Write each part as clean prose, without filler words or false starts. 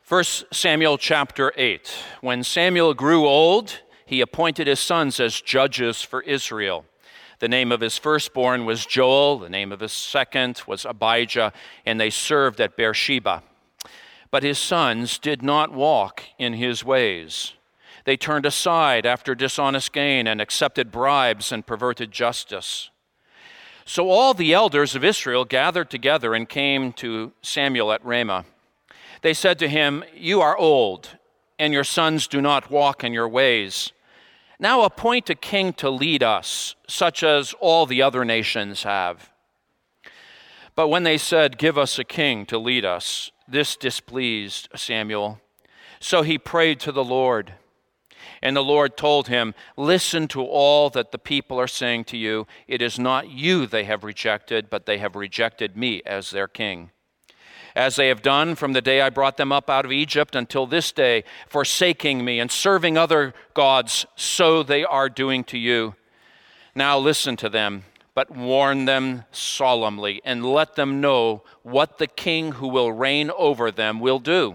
1 Samuel chapter 8. When Samuel grew old, he appointed his sons as judges for Israel. The name of his firstborn was Joel, the name of his second was Abijah, and they served at Beersheba. But his sons did not walk in his ways. They turned aside after dishonest gain and accepted bribes and perverted justice. So all the elders of Israel gathered together and came to Samuel at Ramah. They said to him, "You are old, and your sons do not walk in your ways. Now appoint a king to lead us, such as all the other nations have." But when they said, "Give us a king to lead us," this displeased Samuel. So he prayed to the Lord. And the Lord told him, "Listen to all that the people are saying to you. It is not you they have rejected, but they have rejected me as their king. As they have done from the day I brought them up out of Egypt until this day, forsaking me and serving other gods, so they are doing to you. Now listen to them, but warn them solemnly, and let them know what the king who will reign over them will do."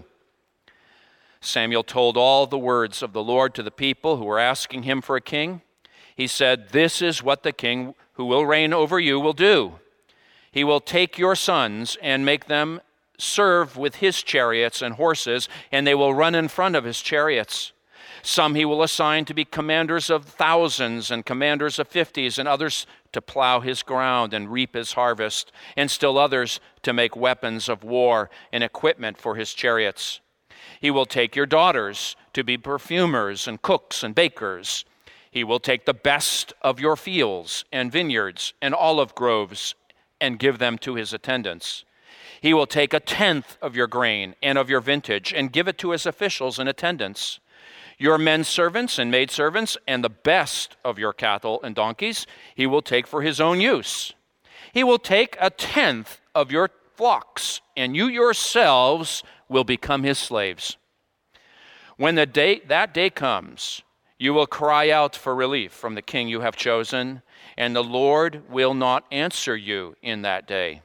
Samuel told all the words of the Lord to the people who were asking him for a king. He said, "This is what the king who will reign over you will do. He will take your sons and make them serve with his chariots and horses, and they will run in front of his chariots. Some he will assign to be commanders of thousands and commanders of 50s, and others to plow his ground and reap his harvest, and still others to make weapons of war and equipment for his chariots. He will take your daughters to be perfumers and cooks and bakers. He will take the best of your fields and vineyards and olive groves and give them to his attendants. He will take 1/10 of your grain and of your vintage and give it to his officials and attendants. Your men servants and maidservants and the best of your cattle and donkeys he will take for his own use. He will take 1/10 of your flocks, and you yourselves will become his slaves. When that day comes, you will cry out for relief from the king you have chosen, and the Lord will not answer you in that day."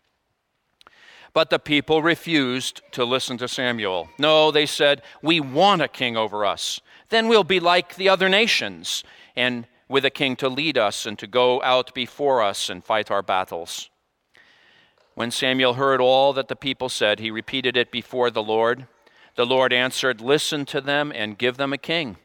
But the people refused to listen to Samuel. "No," they said, "we want a king over us. Then we'll be like the other nations, and with a king to lead us and to go out before us and fight our battles." When Samuel heard all that the people said, he repeated it before the Lord. The Lord answered, "Listen to them and give them a king."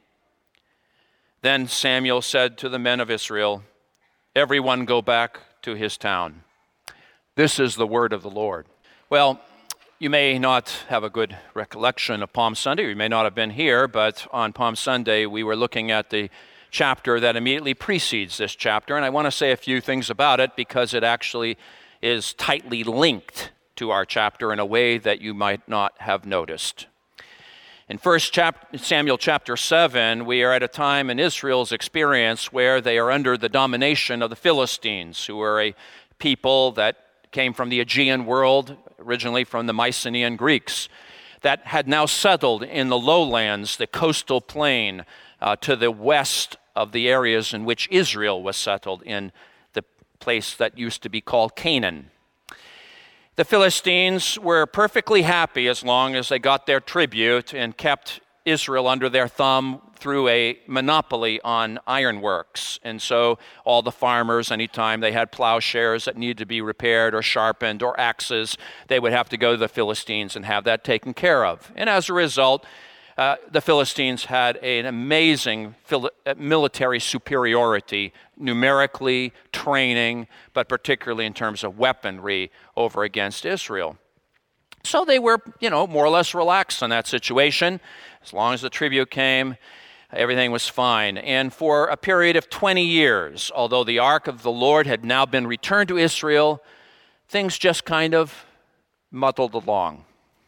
Then Samuel said to the men of Israel, "Everyone go back to his town." This is the word of the Lord. Well, you may not have a good recollection of Palm Sunday. You may not have been here, but on Palm Sunday we were looking at the chapter that immediately precedes this chapter, and I want to say a few things about it because it actually is tightly linked to our chapter in a way that you might not have noticed. In 1 Samuel chapter 7, we are at a time in Israel's experience where they are under the domination of the Philistines, who are a people that came from the Aegean world, originally from the Mycenaean Greeks, that had now settled in the lowlands, the coastal plain, to the west of the areas in which Israel was settled, in the place that used to be called Canaan. The Philistines were perfectly happy as long as they got their tribute and kept Israel under their thumb through a monopoly on ironworks. And so all the farmers, anytime they had plowshares that needed to be repaired or sharpened or axes, they would have to go to the Philistines and have that taken care of. And as a result, the Philistines had an amazing military superiority, numerically, training, but particularly in terms of weaponry over against Israel. So they were, more or less relaxed in that situation. As long as the tribute came, everything was fine. And for a period of 20 years, although the ark of the Lord had now been returned to Israel, things just kind of muddled along.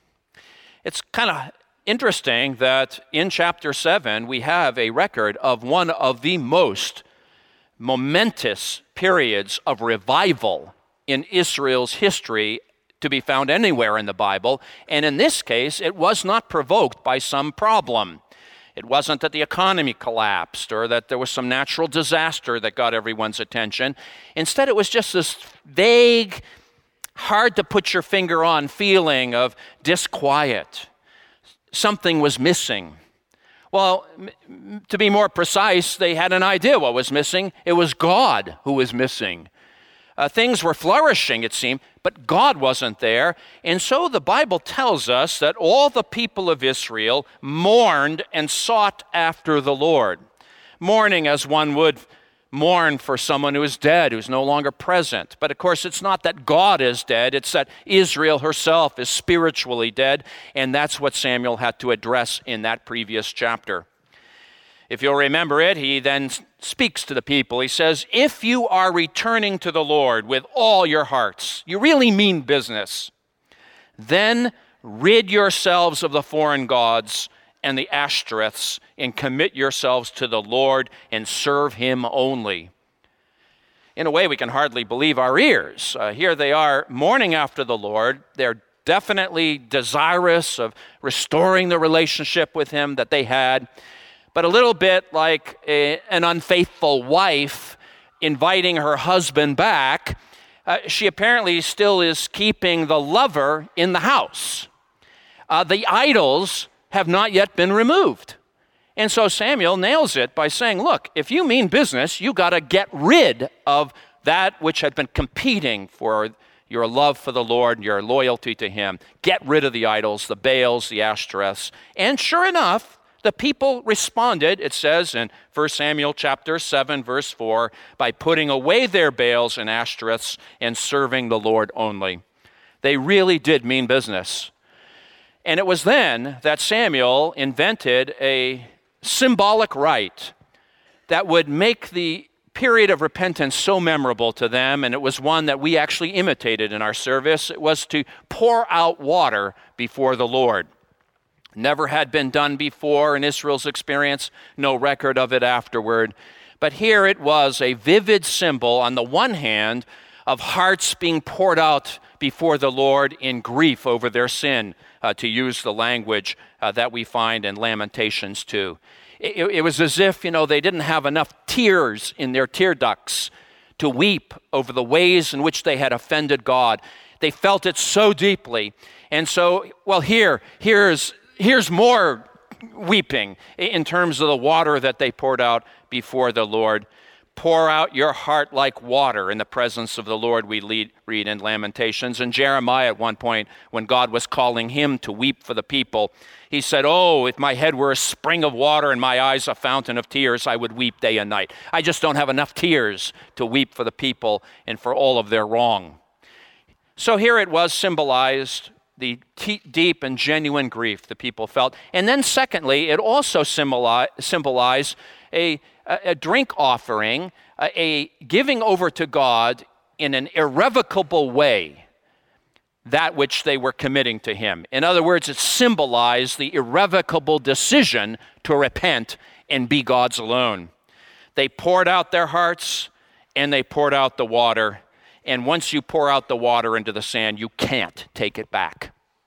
It's kind of interesting that in chapter 7, we have a record of one of the most momentous periods of revival in Israel's history to be found anywhere in the Bible. And in this case, it was not provoked by some problem. It wasn't that the economy collapsed or that there was some natural disaster that got everyone's attention. Instead, it was just this vague, hard to put your finger on feeling of disquiet, something was missing. Well, to be more precise, they had an idea what was missing. It was God who was missing. Things were flourishing, it seemed, but God wasn't there. And so the Bible tells us that all the people of Israel mourned and sought after the Lord. Mourning as one would mourn for someone who is dead, who's no longer present. But of course, it's not that God is dead, it's that Israel herself is spiritually dead, and that's what Samuel had to address in that previous chapter. If you'll remember it, he then speaks to the people. He says, if you are returning to the Lord with all your hearts, you really mean business, then rid yourselves of the foreign gods and the Ashtoreths and commit yourselves to the Lord and serve him only. In a way, we can hardly believe our ears. Here they are mourning after the Lord. They're definitely desirous of restoring the relationship with him that they had. But a little bit like an unfaithful wife inviting her husband back, she apparently still is keeping the lover in the house. The idols have not yet been removed. And so Samuel nails it by saying, look, if you mean business, you got to get rid of that which had been competing for your love for the Lord, your loyalty to him. Get rid of the idols, the Baals, the Ashtoreths. And sure enough, the people responded, it says in 1 Samuel chapter 7, verse 4, by putting away their Baals and Ashtoreths and serving the Lord only. They really did mean business. And it was then that Samuel invented a symbolic rite that would make the period of repentance so memorable to them, and it was one that we actually imitated in our service. It was to pour out water before the Lord. Never had been done before in Israel's experience, no record of it afterward. But here it was a vivid symbol, on the one hand, of hearts being poured out before the Lord in grief over their sin, to use the language that we find in Lamentations 2. It was as if, they didn't have enough tears in their tear ducts to weep over the ways in which they had offended God. They felt it so deeply. And so, well, here's more weeping in terms of the water that they poured out before the Lord. Pour out your heart like water in the presence of the Lord, we read in Lamentations. And Jeremiah at one point, when God was calling him to weep for the people, he said, oh, if my head were a spring of water and my eyes a fountain of tears, I would weep day and night. I just don't have enough tears to weep for the people and for all of their wrong. So here it was symbolized, the deep and genuine grief the people felt. And then secondly, it also symbolized a drink offering, a giving over to God in an irrevocable way, that which they were committing to him. In other words, it symbolized the irrevocable decision to repent and be God's alone. They poured out their hearts and they poured out the water. And once you pour out the water into the sand, you can't take it back.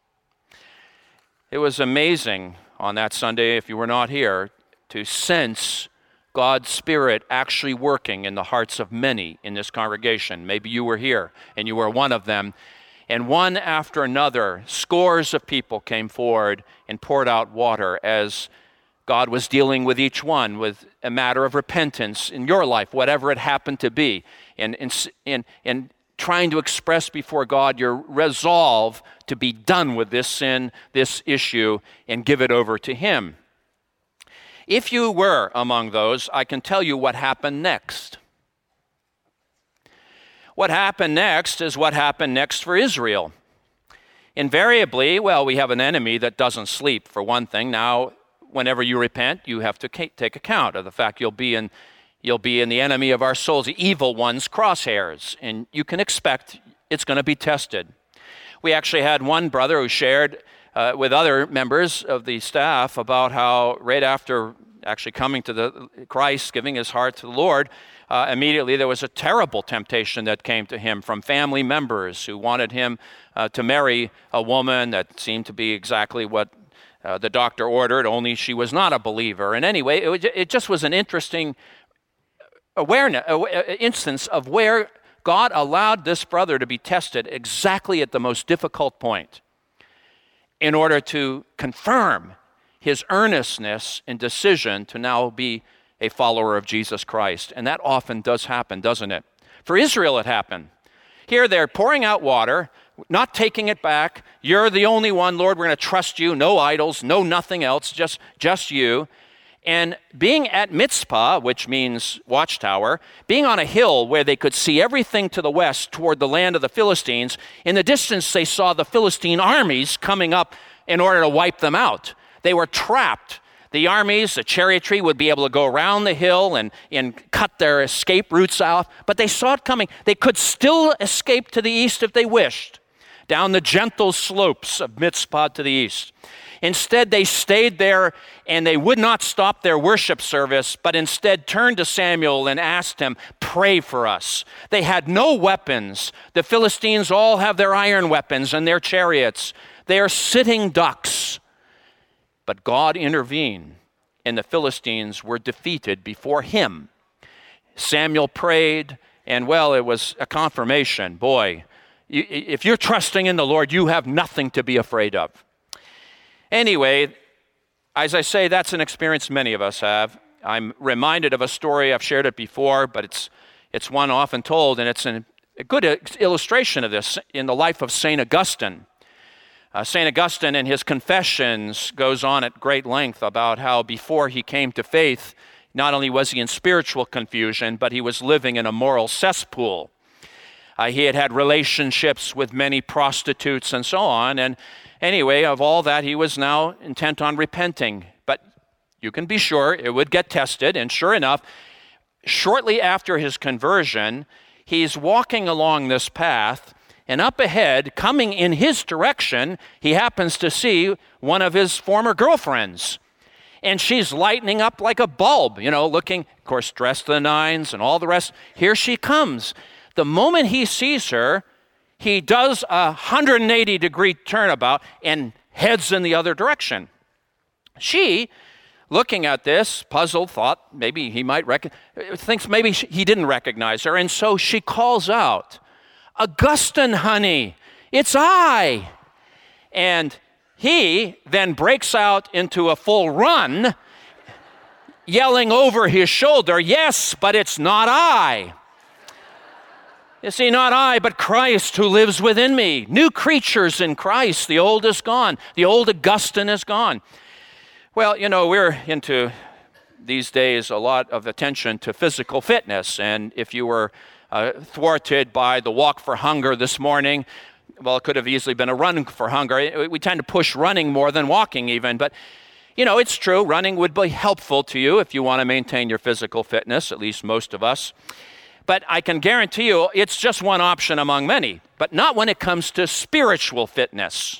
It was amazing on that Sunday, if you were not here, to sense God's Spirit actually working in the hearts of many in this congregation. Maybe you were here and you were one of them. And one after another, scores of people came forward and poured out water as God was dealing with each one with a matter of repentance in your life, whatever it happened to be, and trying to express before God your resolve to be done with this sin, this issue, and give it over to him. If you were among those, I can tell you what happened next. What happened next is what happened next for Israel. Invariably, we have an enemy that doesn't sleep, for one thing. Now, whenever you repent, you have to take account of the fact you'll be in the enemy of our souls, the evil one's crosshairs, and you can expect it's going to be tested. We actually had one brother who shared with other members of the staff about how right after actually coming to the Christ, giving his heart to the Lord, immediately there was a terrible temptation that came to him from family members who wanted him to marry a woman that seemed to be exactly what the doctor ordered, only she was not a believer. And anyway, it just was an interesting instance of where God allowed this brother to be tested exactly at the most difficult point. in order to confirm his earnestness and decision to now be a follower of Jesus Christ. And that often does happen, doesn't it? For Israel, it happened. Here they're pouring out water, not taking it back. You're the only one, Lord. We're going to trust you. No idols, no nothing else, just you. And being at Mizpah, which means watchtower, being on a hill where they could see everything to the west toward the land of the Philistines, in the distance they saw the Philistine armies coming up in order to wipe them out. They were trapped. The armies, the chariotry would be able to go around the hill and cut their escape routes out, but they saw it coming. They could still escape to the east if they wished, down the gentle slopes of Mizpah to the east. Instead, they stayed there and they would not stop their worship service, but instead turned to Samuel and asked him, pray for us. They had no weapons. The Philistines all have their iron weapons and their chariots. They are sitting ducks. But God intervened, and the Philistines were defeated before him. Samuel prayed, and well, it was a confirmation. Boy, if you're trusting in the Lord, you have nothing to be afraid of. Anyway, as I say, that's an experience many of us have. I'm reminded of a story, I've shared it before, but it's one often told, and it's a good illustration of this in the life of St. Augustine. St. Augustine in his Confessions goes on at great length about how before he came to faith, not only was he in spiritual confusion, but he was living in a moral cesspool. He had had relationships with many prostitutes and so on, and anyway, of all that, he was now intent on repenting. But you can be sure it would get tested, and sure enough, shortly after his conversion, he's walking along this path, and up ahead, coming in his direction, he happens to see one of his former girlfriends. And she's lighting up like a bulb, looking, of course, dressed to the nines and all the rest. Here she comes. The moment he sees her, he does a 180-degree turnabout and heads in the other direction. She, looking at this, puzzled, thought maybe he might thinks maybe he didn't recognize her, and so she calls out, Augustine, honey, it's I. And he then breaks out into a full run, yelling over his shoulder, yes, but it's not I. You see, not I, but Christ who lives within me. New creatures in Christ. The old is gone. The old Augustine is gone. Well, we're into these days a lot of attention to physical fitness. And if you were thwarted by the walk for hunger this morning, well, it could have easily been a run for hunger. We tend to push running more than walking even. But, it's true. Running would be helpful to you if you want to maintain your physical fitness, at least most of us. But I can guarantee you it's just one option among many, but not when it comes to spiritual fitness.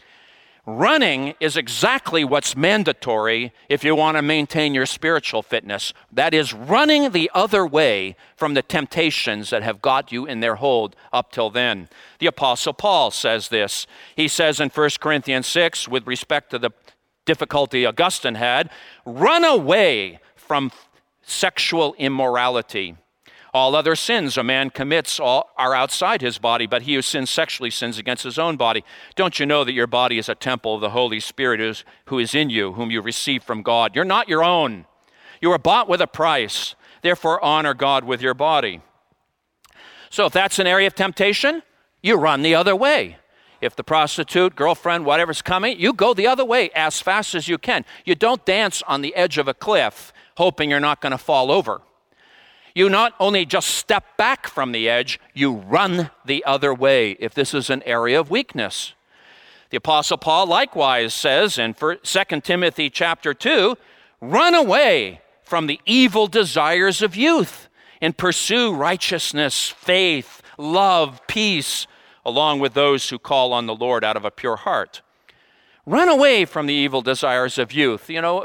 Running is exactly what's mandatory if you want to maintain your spiritual fitness. That is, running the other way from the temptations that have got you in their hold up till then. The Apostle Paul says this. He says in 1 Corinthians 6, with respect to the difficulty Augustine had, run away from sexual immorality. All other sins a man commits are outside his body, but he who sins sexually sins against his own body. Don't you know that your body is a temple of the Holy Spirit who is in you, whom you receive from God? You're not your own. You were bought with a price. Therefore, honor God with your body. So if that's an area of temptation, you run the other way. If the prostitute, girlfriend, whatever's coming, you go the other way as fast as you can. You don't dance on the edge of a cliff hoping you're not going to fall over. You not only just step back from the edge, you run the other way if this is an area of weakness. The Apostle Paul likewise says in 2 Timothy chapter 2, run away from the evil desires of youth and pursue righteousness, faith, love, peace, along with those who call on the Lord out of a pure heart. Run away from the evil desires of youth.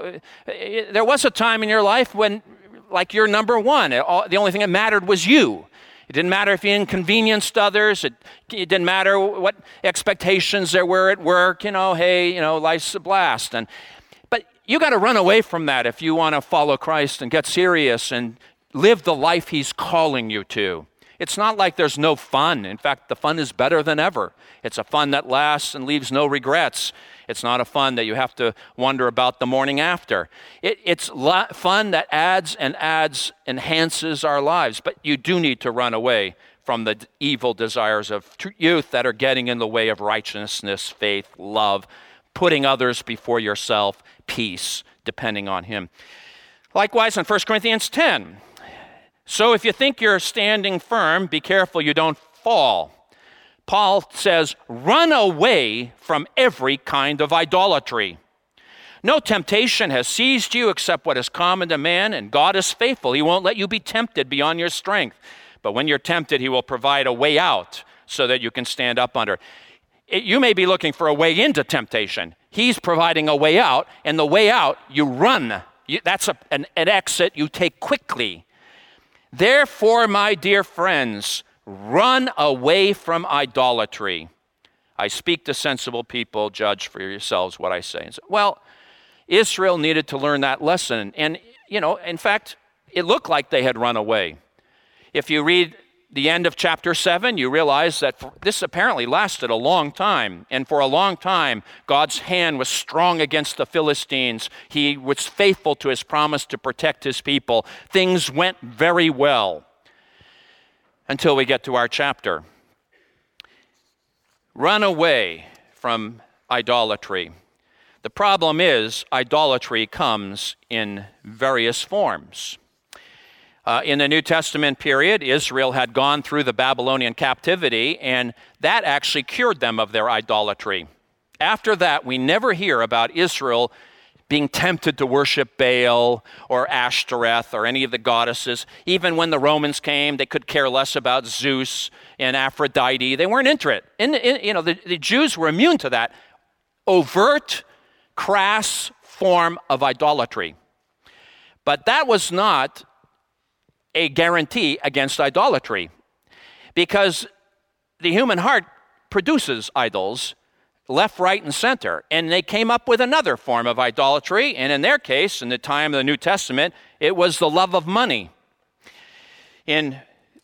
There was a time in your life when like you're number one. The only thing that mattered was you. It didn't matter if you inconvenienced others. It didn't matter what expectations there were at work. Life's a blast. But you got to run away from that if you want to follow Christ and get serious and live the life he's calling you to. It's not like there's no fun. In fact, the fun is better than ever. It's a fun that lasts and leaves no regrets. It's not a fun that you have to wonder about the morning after. It's fun that adds, enhances our lives. But you do need to run away from the evil desires of youth that are getting in the way of righteousness, faith, love, putting others before yourself, peace, depending on Him. Likewise, in 1 Corinthians 10, so if you think you're standing firm, be careful you don't fall. Paul says, run away from every kind of idolatry. No temptation has seized you except what is common to man, and God is faithful. He won't let you be tempted beyond your strength. But when you're tempted, He will provide a way out so that you can stand up under it. You may be looking for a way into temptation. He's providing a way out, and the way out, you run. That's an exit you take quickly. Therefore, my dear friends, run away from idolatry. I speak to sensible people, judge for yourselves what I say. Well, Israel needed to learn that lesson. And, in fact, it looked like they had run away. If you read the end of chapter 7, you realize that this apparently lasted a long time. And for a long time, God's hand was strong against the Philistines. He was faithful to His promise to protect His people. Things went very well until we get to our chapter. Run away from idolatry. The problem is, idolatry comes in various forms. In the New Testament period, Israel had gone through the Babylonian captivity, and that actually cured them of their idolatry. After that, we never hear about Israel being tempted to worship Baal or Ashtoreth or any of the goddesses. Even when the Romans came, they could care less about Zeus and Aphrodite. They weren't interested. The Jews were immune to that overt, crass form of idolatry. But that was not a guarantee against idolatry, because the human heart produces idols left, right, and center, and they came up with another form of idolatry, and in their case, in the time of the New Testament, it was the love of money. In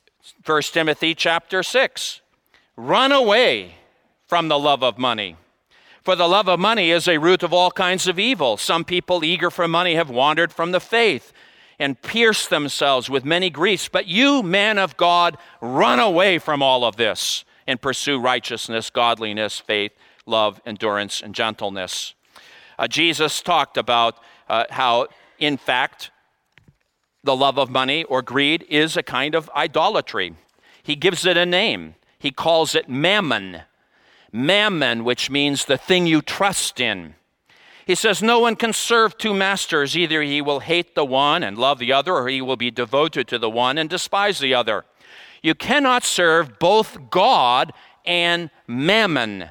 1 Timothy chapter 6, run away from the love of money. For the love of money is a root of all kinds of evil. Some people eager for money have wandered from the faith and pierced themselves with many griefs. But you, man of God, run away from all of this and pursue righteousness, godliness, faith, love, endurance, and gentleness. Jesus talked about how, in fact, the love of money or greed is a kind of idolatry. He gives it a name. He calls it mammon. Mammon, which means the thing you trust in. He says, no one can serve two masters. Either he will hate the one and love the other, or he will be devoted to the one and despise the other. You cannot serve both God and mammon.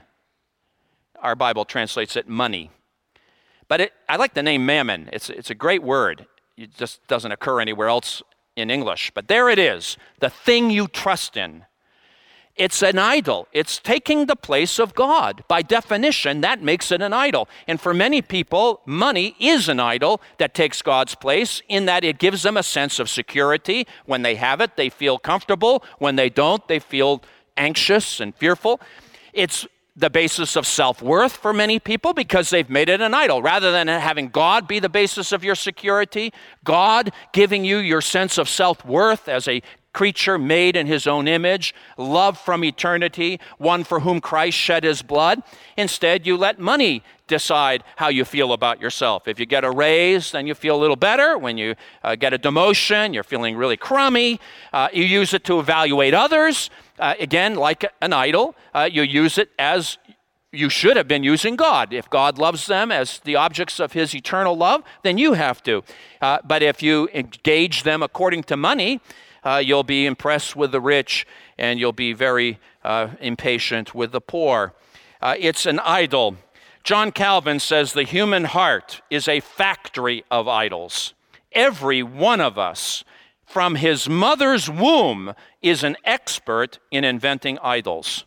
Our Bible translates it money. But I like the name mammon. It's a great word. It just doesn't occur anywhere else in English. But there it is, the thing you trust in. It's an idol. It's taking the place of God. By definition, that makes it an idol. And for many people, money is an idol that takes God's place in that it gives them a sense of security. When they have it, they feel comfortable. When they don't, they feel anxious and fearful. It's the basis of self-worth for many people because they've made it an idol. Rather than having God be the basis of your security, God giving you your sense of self-worth as a creature made in His own image, love from eternity, one for whom Christ shed His blood. Instead, you let money decide how you feel about yourself. If you get a raise, then you feel a little better. When you get a demotion, you're feeling really crummy. You use it to evaluate others. Again, like an idol, you use it as you should have been using God. If God loves them as the objects of His eternal love, then you have to. But if you engage them according to money, you'll be impressed with the rich, and you'll be very impatient with the poor. It's an idol. John Calvin says the human heart is a factory of idols. Every one of us, from his mother's womb, is an expert in inventing idols.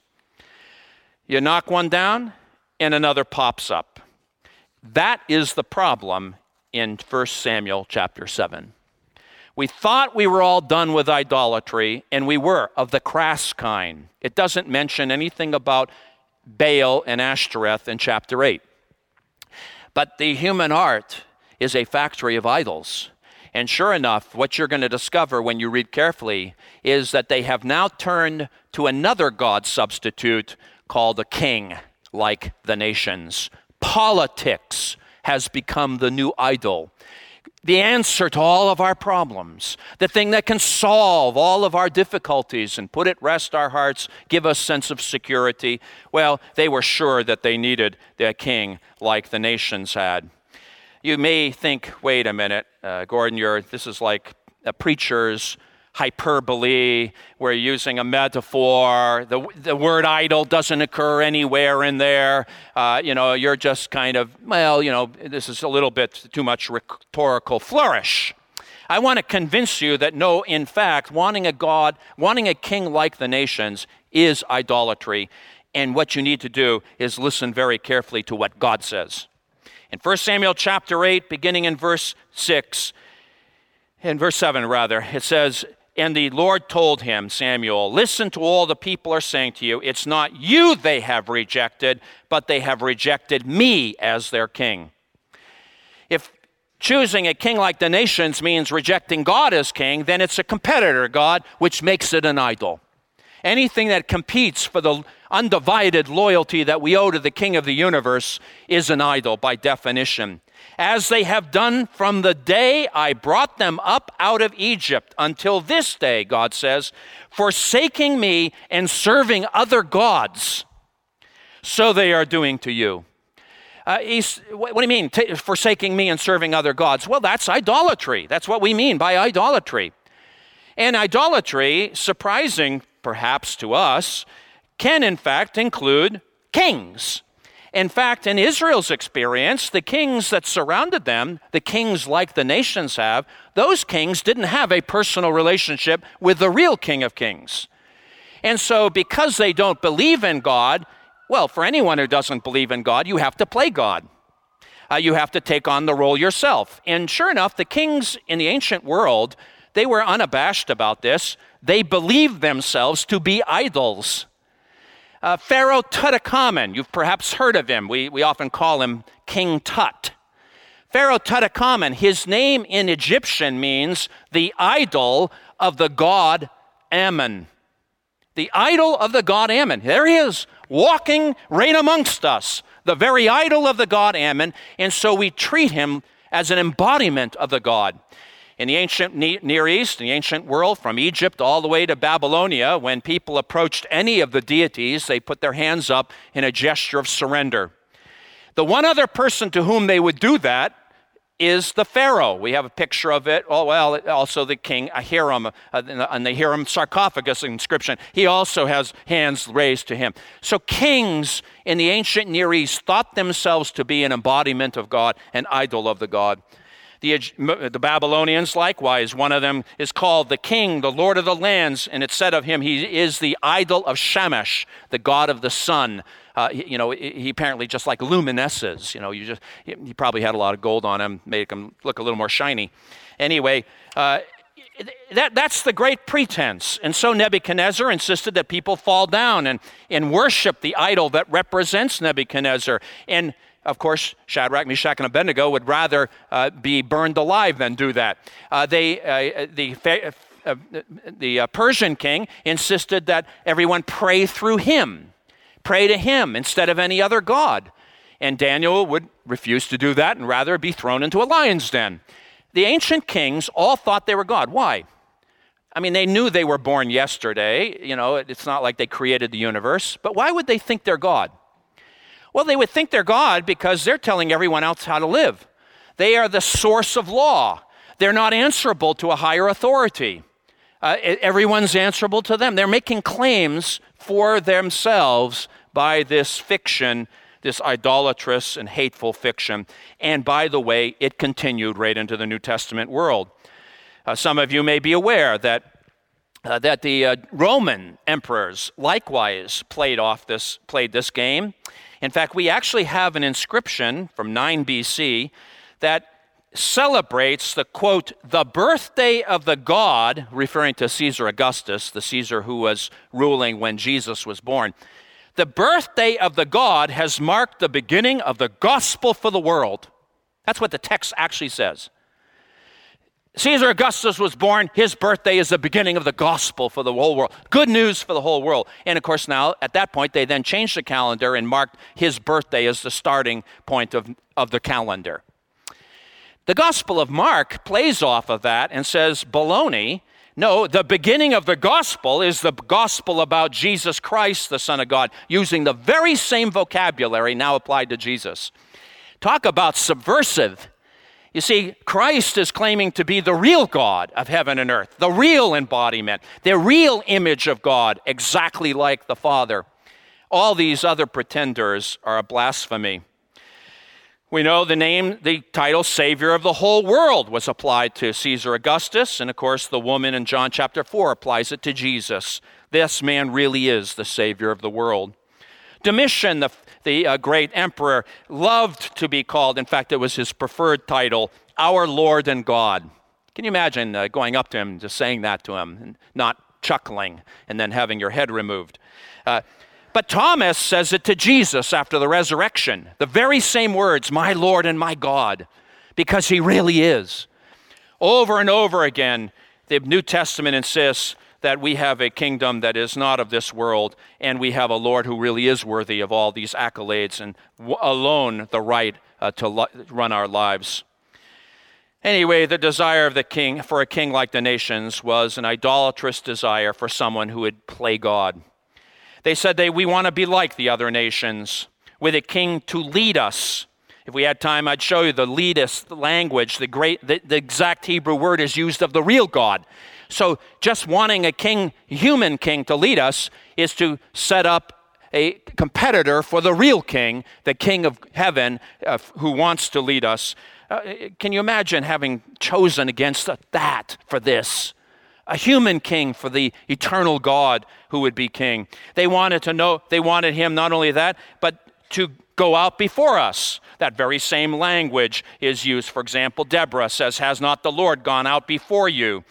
You knock one down, and another pops up. That is the problem in 1 Samuel chapter 7. We thought we were all done with idolatry, and we were, of the crass kind. It doesn't mention anything about Baal and Ashtoreth in chapter 8. But the human heart is a factory of idols. And sure enough, what you're going to discover when you read carefully is that they have now turned to another god substitute called a king, like the nations. Politics has become the new idol. The answer to all of our problems, the thing that can solve all of our difficulties and put at rest our hearts, give us sense of security. Well, they were sure that they needed a king like the nations had. You may think, wait a minute, Gordon, this is like a preacher's hyperbole. We're using a metaphor. The word idol doesn't occur anywhere in there. You're just kind of, this is a little bit too much rhetorical flourish. I want to convince you that no, in fact, wanting a king like the nations is idolatry. And what you need to do is listen very carefully to what God says. In 1 Samuel chapter 8, beginning in verse 7, it says, "And the Lord told him, Samuel, listen to all the people are saying to you. It's not you they have rejected, but they have rejected me as their king." If choosing a king like the nations means rejecting God as king, then it's a competitor god, which makes it an idol. Anything that competes for the undivided loyalty that we owe to the King of the universe is an idol by definition. As they have done from the day I brought them up out of Egypt until this day, God says, forsaking me and serving other gods, so they are doing to you. What do you mean, forsaking me and serving other gods? Well, that's idolatry. That's what we mean by idolatry. And idolatry, surprising perhaps to us, can in fact include kings. In fact, in Israel's experience, the kings that surrounded them, the kings like the nations have, those kings didn't have a personal relationship with the real King of Kings. And so because they don't believe in God, well, for anyone who doesn't believe in God, you have to play God. You have to take on the role yourself. And sure enough, the kings in the ancient world, they were unabashed about this. They believed themselves to be idols. Pharaoh Tutankhamun, you've perhaps heard of him. We often call him King Tut. Pharaoh Tutankhamun, his name in Egyptian means the idol of the god Ammon. The idol of the god Ammon. There he is, walking right amongst us, the very idol of the god Ammon, and so we treat him as an embodiment of the god. In the ancient Near East, in the ancient world, from Egypt all the way to Babylonia, when people approached any of the deities, they put their hands up in a gesture of surrender. The one other person to whom they would do that is the pharaoh. We have a picture of it. Oh, well, also the king Hiram, on the Hiram sarcophagus inscription. He also has hands raised to him. So kings in the ancient Near East thought themselves to be an embodiment of God, an idol of the god. The Babylonians, likewise, one of them is called the king, the lord of the lands, and it's said of him, he is the idol of Shamash, the god of the sun. He apparently just like luminesces. He probably had a lot of gold on him, make him look a little more shiny. Anyway, that's the great pretense. And so Nebuchadnezzar insisted that people fall down and worship the idol that represents Nebuchadnezzar. And of course, Shadrach, Meshach, and Abednego would rather be burned alive than do that. The Persian king insisted that everyone pray through him, pray to him instead of any other god. And Daniel would refuse to do that and rather be thrown into a lion's den. The ancient kings all thought they were God. Why? I mean, they knew they were born yesterday. It's not like they created the universe. But why would they think they're God? Well, they would think they're God because they're telling everyone else how to live. They are the source of law. They're not answerable to a higher authority. Everyone's answerable to them. They're making claims for themselves by this fiction, this idolatrous and hateful fiction. And by the way, it continued right into the New Testament world. Some of you may be aware that the Roman emperors likewise played this game. In fact, we actually have an inscription from 9 BC that celebrates the, quote, the birthday of the God, referring to Caesar Augustus, the Caesar who was ruling when Jesus was born. The birthday of the God has marked the beginning of the gospel for the world. That's what the text actually says. Caesar Augustus was born. His birthday is the beginning of the gospel for the whole world. Good news for the whole world. And of course now, at that point, they then changed the calendar and marked his birthday as the starting point of the calendar. The Gospel of Mark plays off of that and says, baloney. No, the beginning of the gospel is the gospel about Jesus Christ, the Son of God, using the very same vocabulary now applied to Jesus. Talk about subversive. You see, Christ is claiming to be the real God of heaven and earth, the real embodiment, the real image of God, exactly like the Father. All these other pretenders are a blasphemy. We know the title Savior of the whole world was applied to Caesar Augustus, and of course the woman in John chapter 4 applies it to Jesus. This man really is the Savior of the world. Domitian, the great emperor, loved to be called, in fact it was his preferred title, our Lord and God. Can you imagine going up to him, just saying that to him, and not chuckling, and then having your head removed? But Thomas says it to Jesus after the resurrection. The very same words, my Lord and my God, because he really is. Over and over again, the New Testament insists that we have a kingdom that is not of this world, and we have a Lord who really is worthy of all these accolades and alone the right to run our lives. Anyway, the desire of the king for a king like the nations was an idolatrous desire for someone who would play God. They said we want to be like the other nations, with a king to lead us. If we had time, I'd show you the lead us language. The exact Hebrew word is used of the real God. So just wanting a king, human king, to lead us is to set up a competitor for the real king, the King of heaven, who wants to lead us. Can you imagine having chosen against that for this? A human king for the eternal God who would be king. They wanted him not only that, but to go out before us. That very same language is used. For example, Deborah says, has not the Lord gone out before you,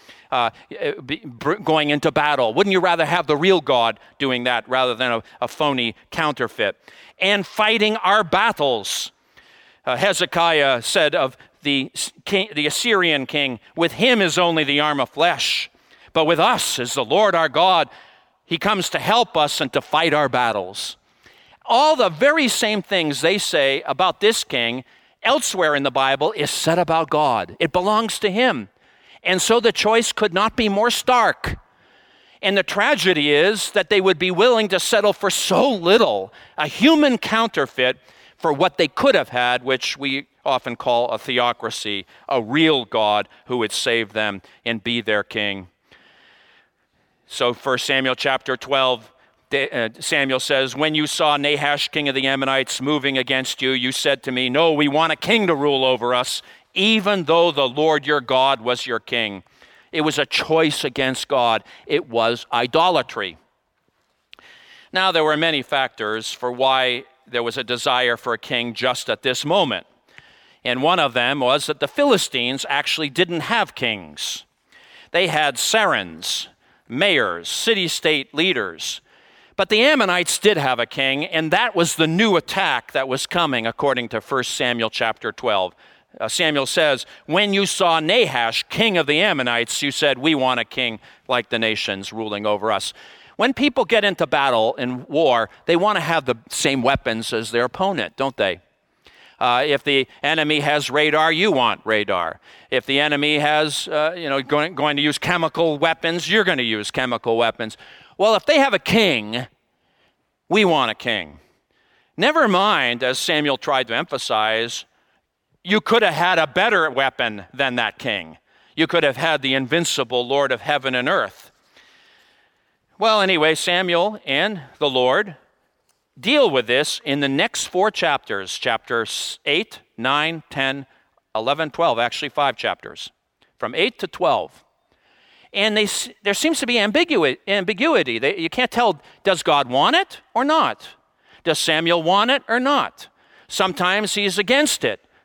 going into battle? Wouldn't you rather have the real God doing that rather than a phony counterfeit? And fighting our battles. Hezekiah said of the Assyrian king, with him is only the arm of flesh, but with us is the Lord our God. He comes to help us and to fight our battles. All the very same things they say about this king elsewhere in the Bible is said about God. It belongs to him. And so the choice could not be more stark. And the tragedy is that they would be willing to settle for so little, a human counterfeit for what they could have had, which we often call a theocracy, a real God who would save them and be their king. So 1 Samuel chapter 12, Samuel says, when you saw Nahash, king of the Ammonites, moving against you, you said to me, no, we want a king to rule over us, even though the Lord your God was your king. It was a choice against God. It was idolatry. Now, there were many factors for why there was a desire for a king just at this moment. And one of them was that the Philistines actually didn't have kings. They had sarens, mayors, city-state leaders. But the Ammonites did have a king, and that was the new attack that was coming, according to 1 Samuel chapter 12. Samuel says, when you saw Nahash, king of the Ammonites, you said, we want a king like the nations ruling over us. When people get into battle and war, they want to have the same weapons as their opponent, don't they? If the enemy has radar, you want radar. If the enemy has, going to use chemical weapons, you're going to use chemical weapons. Well, if they have a king, we want a king. Never mind, as Samuel tried to emphasize, you could have had a better weapon than that king. You could have had the invincible Lord of heaven and earth. Well, anyway, Samuel and the Lord deal with this in the next 4 chapters, chapters 8, 9, 10, 11, 12, actually 5 chapters, from 8 to 12. And there seems to be ambiguity. You can't tell, does God want it or not? Does Samuel want it or not? Sometimes he's against it.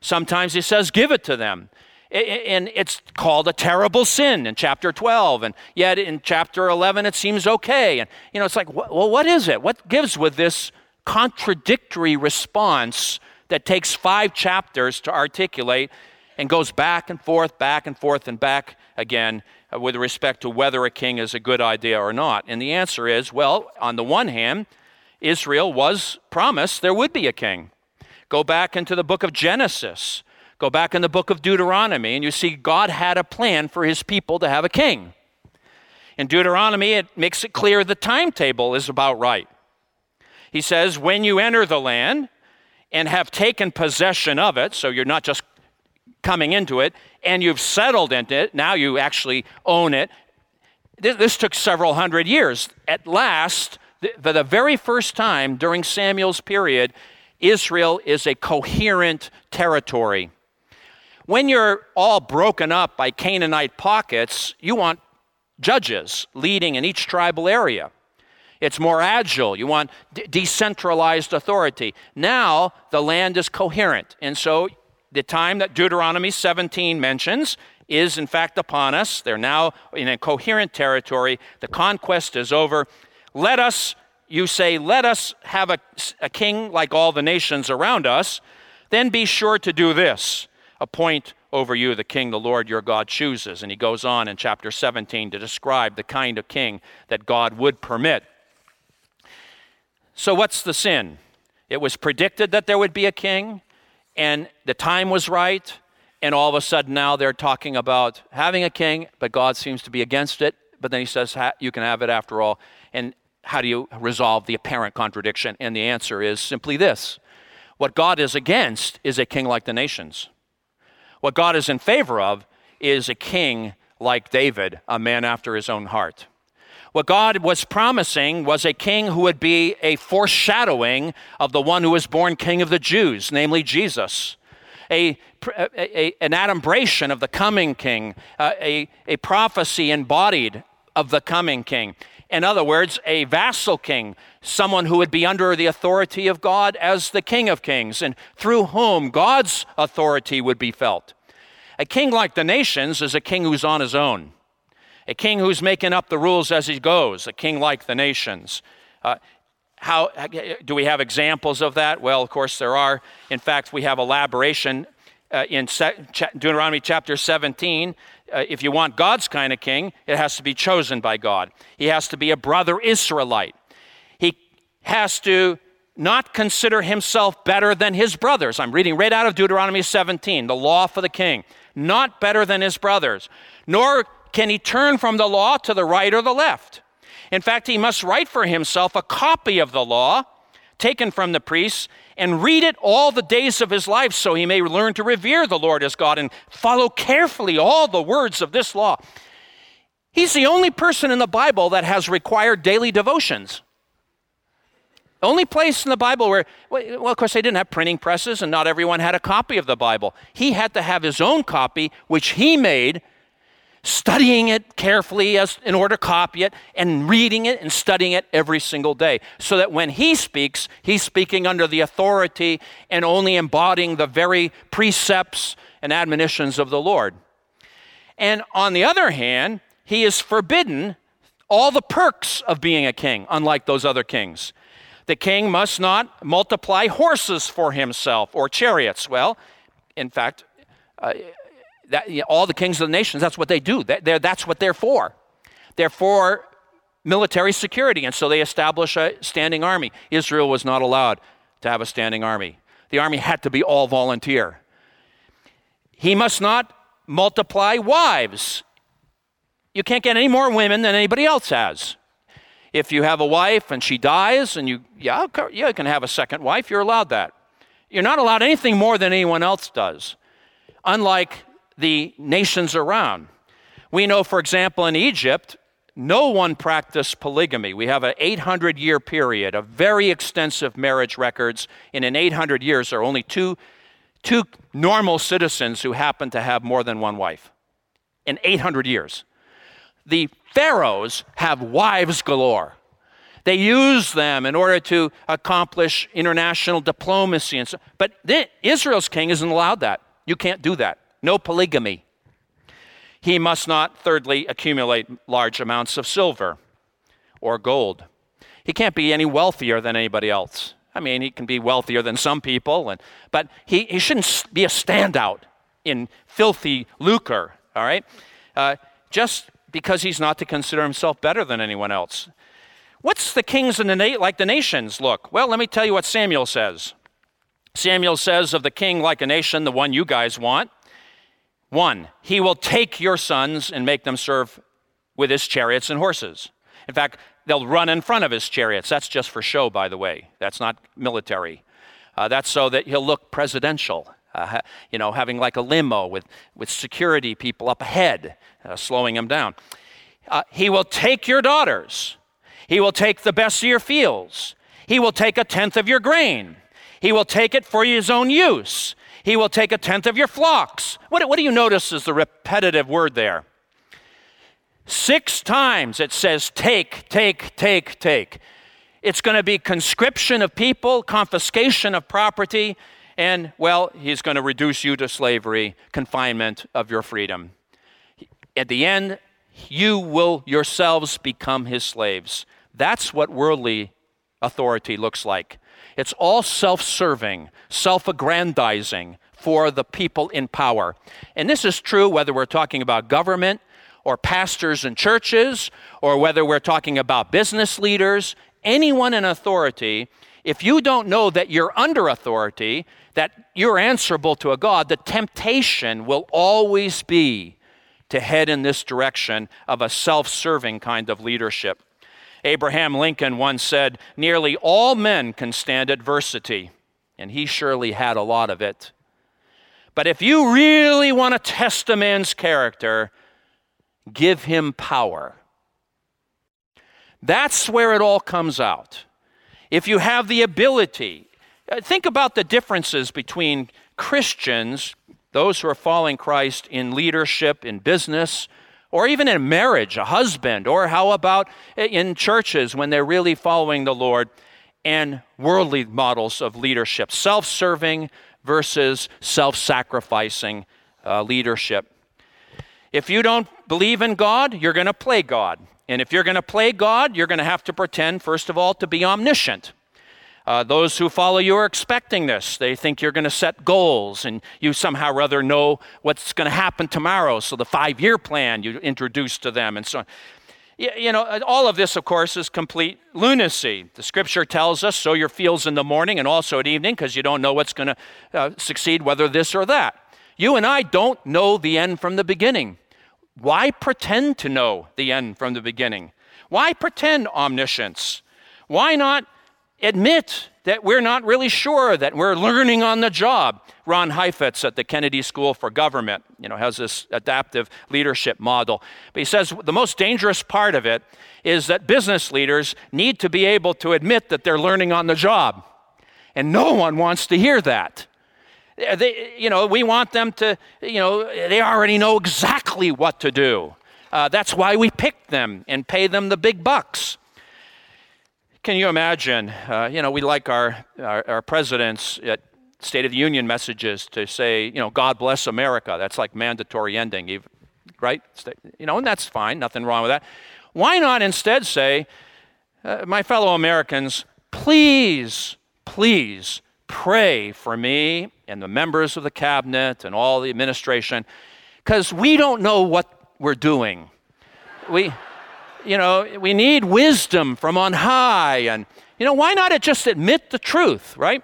Sometimes he says, give it to them. And it's called a terrible sin in chapter 12. And yet in chapter 11, it seems okay. And, it's like, well, what is it? What gives with this contradictory response that takes 5 chapters to articulate and goes back and forth, and back again with respect to whether a king is a good idea or not? And the answer is, well, on the one hand, Israel was promised there would be a king. Go back into the book of Genesis. Go back in the book of Deuteronomy, and you see God had a plan for his people to have a king. In Deuteronomy, it makes it clear the timetable is about right. He says, when you enter the land and have taken possession of it, so you're not just coming into it, and you've settled in it, now you actually own it. This took several hundred years. At last, for the very first time during Samuel's period, Israel is a coherent territory. When you're all broken up by Canaanite pockets, you want judges leading in each tribal area. It's more agile. You want decentralized authority. Now the land is coherent. And so the time that Deuteronomy 17 mentions is in fact upon us. They're now in a coherent territory. The conquest is over. Let us have a king like all the nations around us. Then be sure to do this. Appoint over you the king the Lord your God chooses. And he goes on in chapter 17 to describe the kind of king that God would permit. So what's the sin? It was predicted that there would be a king, and the time was right, and all of a sudden now they're talking about having a king, but God seems to be against it. But then he says, you can have it after all. And how do you resolve the apparent contradiction? And the answer is simply this. What God is against is a king like the nations. What God is in favor of is a king like David, a man after his own heart. What God was promising was a king who would be a foreshadowing of the one who was born King of the Jews, namely Jesus. An adumbration of the coming king, a prophecy embodied of the coming king. In other words, a vassal king, someone who would be under the authority of God as the King of Kings, and through whom God's authority would be felt. A king like the nations is a king who's on his own, a king who's making up the rules as he goes, a king like the nations. How do we have examples of that? Well, of course there are. In fact, we have elaboration in Deuteronomy chapter 17. If you want God's kind of king, it has to be chosen by God. He has to be a brother Israelite. He has to not consider himself better than his brothers. I'm reading right out of Deuteronomy 17, the law for the king. Not better than his brothers, nor can he turn from the law to the right or the left. In fact, he must write for himself a copy of the law taken from the priests and read it all the days of his life so he may learn to revere the Lord as God and follow carefully all the words of this law. He's the only person in the Bible that has required daily devotions. The only place in the Bible where, well, of course, they didn't have printing presses and not everyone had a copy of the Bible. He had to have his own copy, which he made, studying it carefully in order to copy it and reading it and studying it every single day so that when he speaks, he's speaking under the authority and only embodying the very precepts and admonitions of the Lord. And on the other hand, he is forbidden all the perks of being a king, unlike those other kings. The king must not multiply horses for himself or chariots. Well, in fact, all the kings of the nations, that's what they do. That's what they're for. They're for military security, and so they establish a standing army. Israel was not allowed to have a standing army. The army had to be all volunteer. He must not multiply wives. You can't get any more women than anybody else has. If you have a wife and she dies and you can have a second wife, you're allowed that. You're not allowed anything more than anyone else does, unlike the nations around. We know, for example, in Egypt, no one practiced polygamy. We have an 800-year period of very extensive marriage records. And in 800 years, there are only two normal citizens who happen to have more than one wife. In 800 years. The pharaohs have wives galore. They use them in order to accomplish international diplomacy. But Israel's king isn't allowed that. You can't do that. No polygamy. He must not, thirdly, accumulate large amounts of silver or gold. He can't be any wealthier than anybody else. I mean, he can be wealthier than some people, but he shouldn't be a standout in filthy lucre, all right? Just because he's not to consider himself better than anyone else. What's the kings like the nations look? Well, let me tell you what Samuel says. Samuel says of the king like a nation, the one you guys want, 1, he will take your sons and make them serve with his chariots and horses. In fact, they'll run in front of his chariots. That's just for show, by the way. That's not military. That's so that he'll look presidential, having like a limo with security people up ahead, slowing him down. He will take your daughters. He will take the best of your fields. He will take 1/10 of your grain. He will take it for his own use. He will take 1/10 of your flocks. What do you notice is the repetitive word there? 6 times it says take, take, take, take. It's going to be conscription of people, confiscation of property, and, well, he's going to reduce you to slavery, confinement of your freedom. At the end, you will yourselves become his slaves. That's what worldly authority looks like. It's all self-serving, self-aggrandizing for the people in power. And this is true whether we're talking about government or pastors and churches, or whether we're talking about business leaders, anyone in authority. If you don't know that you're under authority, that you're answerable to a God, the temptation will always be to head in this direction of a self-serving kind of leadership. Abraham Lincoln once said, "Nearly all men can stand adversity," and he surely had a lot of it. But if you really want to test a man's character, give him power. That's where it all comes out. If you have the ability, think about the differences between Christians, those who are following Christ in leadership, in business, or even in marriage, a husband, or how about in churches when they're really following the Lord, and worldly models of leadership, self-serving versus self-sacrificing leadership. If you don't believe in God, you're going to play God. And if you're going to play God, you're going to have to pretend, first of all, to be omniscient. Those who follow you are expecting this. They think you're going to set goals, and you somehow or other know what's going to happen tomorrow. So the 5-year plan you introduce to them and so on. All of this, of course, is complete lunacy. The scripture tells us, sow your fields in the morning and also at evening, because you don't know what's going to succeed, whether this or that. You and I don't know the end from the beginning. Why pretend to know the end from the beginning? Why pretend omniscience? Why not admit that we're not really sure, that we're learning on the job? Ron Heifetz at the Kennedy School for Government, has this adaptive leadership model. But he says the most dangerous part of it is that business leaders need to be able to admit that they're learning on the job. And no one wants to hear that. We want them to, they already know exactly what to do. That's why we pick them and pay them the big bucks. Can you imagine, we like our presidents at State of the Union messages to say, God bless America. That's like mandatory ending, right? And that's fine, nothing wrong with that. Why not instead say, my fellow Americans, please pray for me and the members of the cabinet and all the administration, because we don't know what we're doing. We need wisdom from on high, and why not just admit the truth, right?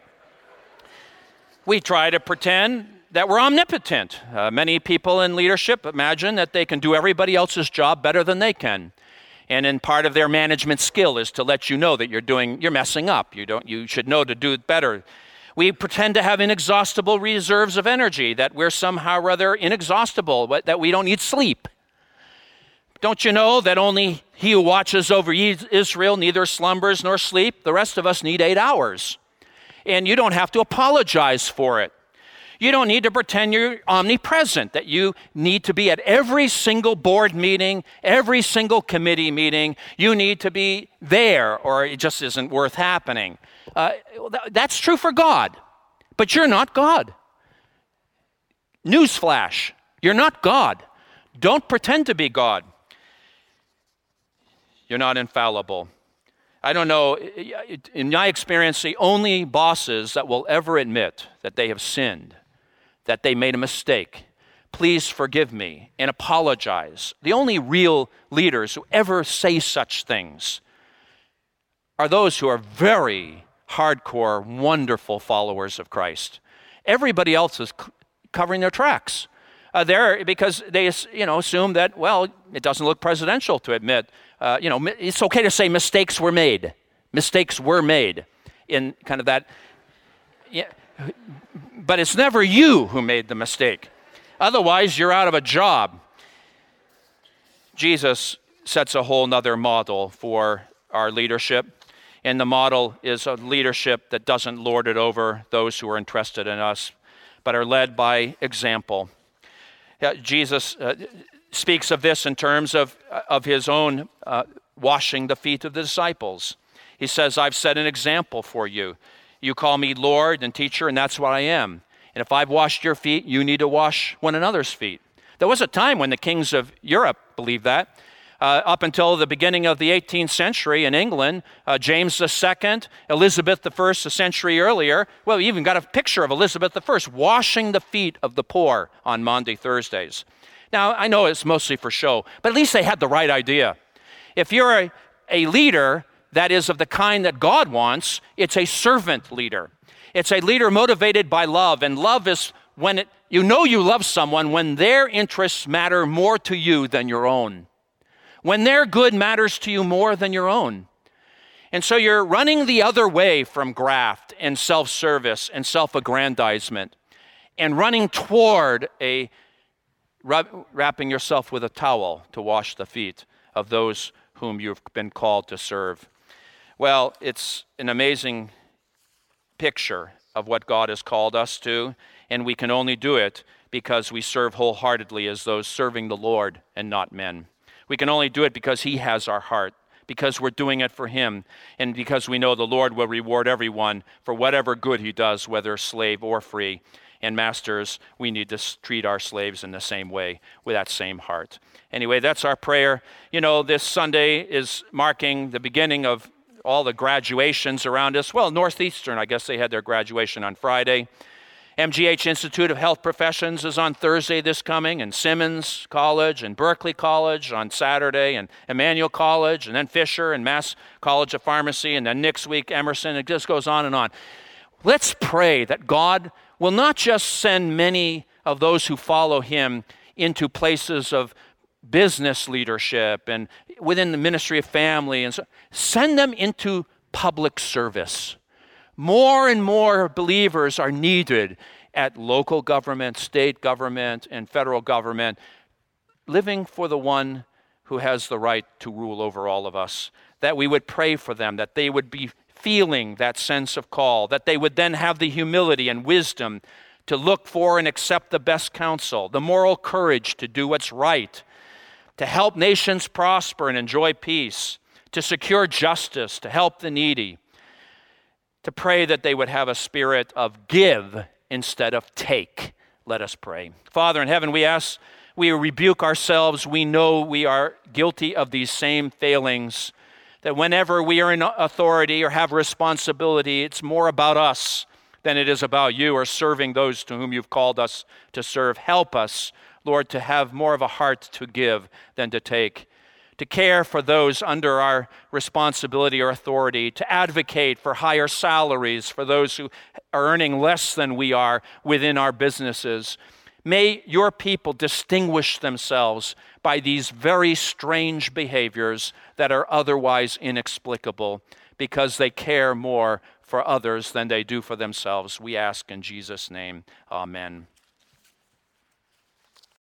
We try to pretend that we're omnipotent. Many people in leadership imagine that they can do everybody else's job better than they can. And in part of their management skill is to let you know that you're messing up. You should know to do it better. We pretend to have inexhaustible reserves of energy, that we're somehow rather inexhaustible, that we don't need sleep. Don't you know that only he who watches over Israel neither slumbers nor sleep? The rest of us need 8 hours. And you don't have to apologize for it. You don't need to pretend you're omnipresent, that you need to be at every single board meeting, every single committee meeting. You need to be there, or it just isn't worth happening. That's true for God, but you're not God. Newsflash, you're not God. Don't pretend to be God. You're not infallible. I don't know, in my experience, the only bosses that will ever admit that they have sinned, that they made a mistake, please forgive me, and apologize. The only real leaders who ever say such things are those who are very hardcore, wonderful followers of Christ. Everybody else is covering their tracks. Because they assume that, well, it doesn't look presidential to admit, it's okay to say mistakes were made. Mistakes were made in kind of that. Yeah, but it's never you who made the mistake. Otherwise, you're out of a job. Jesus sets a whole nother model for our leadership. And the model is a leadership that doesn't lord it over those who are entrusted in us, but are led by example. Jesus speaks of this in terms of his own washing the feet of the disciples. He says, I've set an example for you. You call me Lord and teacher, and that's what I am. And if I've washed your feet, you need to wash one another's feet. There was a time when the kings of Europe believed that. Up until the beginning of the 18th century in England, James II, Elizabeth I, a century earlier, well, we even got a picture of Elizabeth I washing the feet of the poor on Maundy Thursdays. Now, I know it's mostly for show, but at least they had the right idea. If you're a leader that is of the kind that God wants, it's a servant leader. It's a leader motivated by love, and love is when you love someone when their interests matter more to you than your own. When their good matters to you more than your own. And so you're running the other way from graft and self-service and self-aggrandizement and running toward wrapping yourself with a towel to wash the feet of those whom you've been called to serve. Well, it's an amazing picture of what God has called us to, and we can only do it because we serve wholeheartedly as those serving the Lord and not men. We can only do it because he has our heart, because we're doing it for him, and because we know the Lord will reward everyone for whatever good he does, whether slave or free. And masters, we need to treat our slaves in the same way, with that same heart. Anyway, that's our prayer. This Sunday is marking the beginning of all the graduations around us. Well, Northeastern, I guess they had their graduation on Friday. MGH Institute of Health Professions is on Thursday this coming, and Simmons College and Berkeley College on Saturday, and Emmanuel College, and then Fisher and Mass College of Pharmacy, and then next week Emerson. It just goes on and on. Let's pray that God will not just send many of those who follow him into places of business leadership and within the ministry of family, and so send them into public service. More and more believers are needed at local government, state government, and federal government, living for the one who has the right to rule over all of us, that we would pray for them, that they would be feeling that sense of call, that they would then have the humility and wisdom to look for and accept the best counsel, the moral courage to do what's right, to help nations prosper and enjoy peace, to secure justice, to help the needy, to pray that they would have a spirit of give instead of take. Let us pray. Father in heaven, we rebuke ourselves. We know we are guilty of these same failings, that whenever we are in authority or have responsibility, it's more about us than it is about you or serving those to whom you've called us to serve. Help us, Lord, to have more of a heart to give than to take, to care for those under our responsibility or authority, to advocate for higher salaries for those who are earning less than we are within our businesses. May your people distinguish themselves by these very strange behaviors that are otherwise inexplicable because they care more for others than they do for themselves. We ask in Jesus' name, amen.